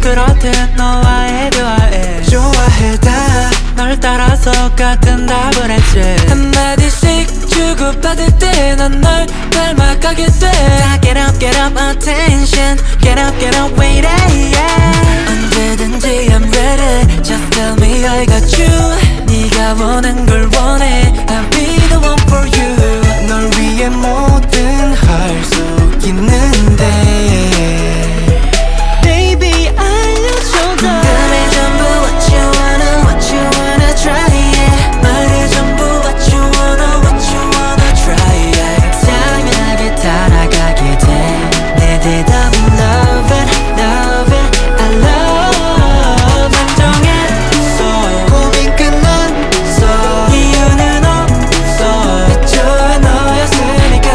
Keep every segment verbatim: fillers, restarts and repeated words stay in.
그렇듯 너와의 대화에 좋아해 다 널 따라서 같은 답을 했지 한마디씩 주고받을 때 난 널 닮아가게 돼 다 get up get up attention get up get up wait yeah. 언제든지 I'm ready just tell me I got you 네가 원한 걸 원해 I'll be the one for you 널 위해 뭐든 할 수 있는데 Baby 알려줘 더 궁금해 전부 what you wanna what you wanna try yeah. 말해 전부 what you wanna what you wanna try yeah. 당연하게 따라가게 돼 내 대답은 love it love it I love 안정했어 고민 끝났어 이유는 없어 애초에 너였으니까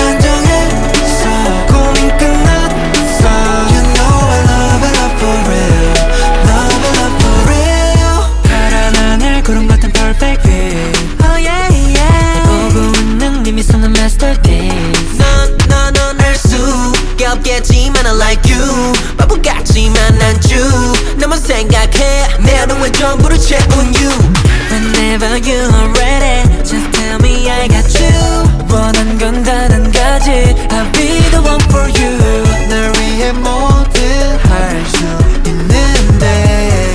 안정했어 고민 끝났어 You know I love it love for real love it love for real 파란 하늘 구름 같은 perfect fit Oh yeah yeah 보고 웃는 네 미소는 masterpiece 넌넌넌알수 없겠지만 I like you 바보 같지만 난 주 너만 생각해 내 하루의 전부를 채운 you Whenever you are ready just tell me I got you 원한 건 단 한 가지 I'll be the one for you 널 위해 뭐든 할 수 있는데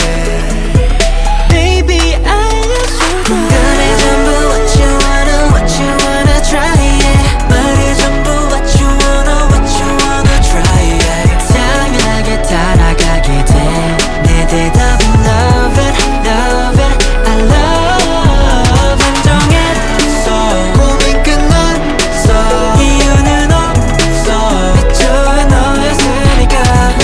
Baby 알려줘 궁금해 전부 what you wanna what you wanna try yeah. 말해 전부 what you wanna what you wanna try yeah. 당연하게 따라가게 돼 내 대답은 love it love it I love 안정했어 고민 끝났어 이유는 없어 애초에 너였으니까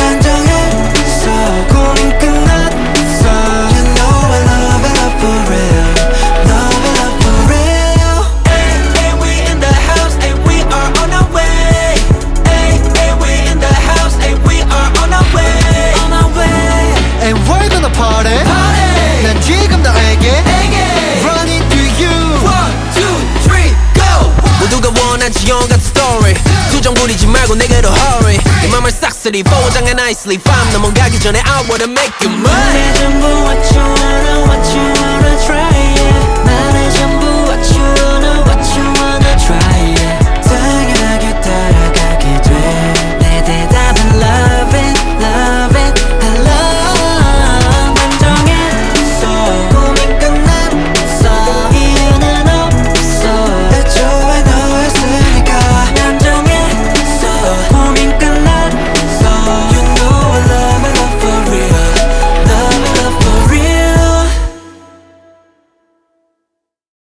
안정했어 고민 끝났어 You know I love it love for real love it love for real Hey, hey, we in the house, hey, we are on our way. Hey, hey, we in the house, hey, we are on our way. On our way. And we're gonna party Party. 난 지금 너에게 에게. Running to you One, two, three, go. 모두가 원한 지형 같은 story 투정 부리지 말고 내게로 hurry 내 맘을 싹쓸이 포장해 nicely 밤 넘어가기 전에 I wanna make you mine 내 전부 what you wanna, what you wanna try.